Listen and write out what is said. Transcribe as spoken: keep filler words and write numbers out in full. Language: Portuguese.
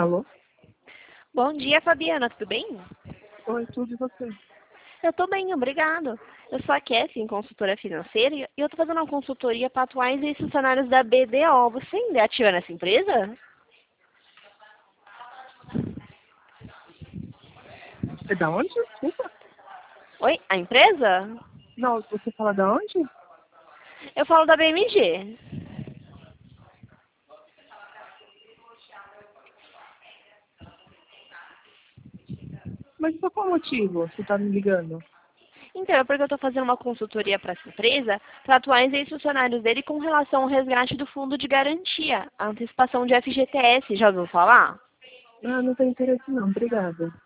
Alô? Bom dia, Fabiana, tudo bem? Oi, tudo e você? Eu tô bem, obrigado. Eu sou a Kessin, consultora financeira, e eu tô fazendo uma consultoria para atuais e funcionários da B D O. Você ainda é ativa nessa empresa? É da onde? Desculpa. Oi, a empresa? Não, você fala da onde? Eu falo da B M G. Mas por qual motivo você tá me ligando? Então, é porque eu tô fazendo uma consultoria para essa empresa, para atuais e funcionários dele com relação ao resgate do fundo de garantia, a antecipação de F G T S, já ouviu falar? Ah, não tem interesse não, obrigada.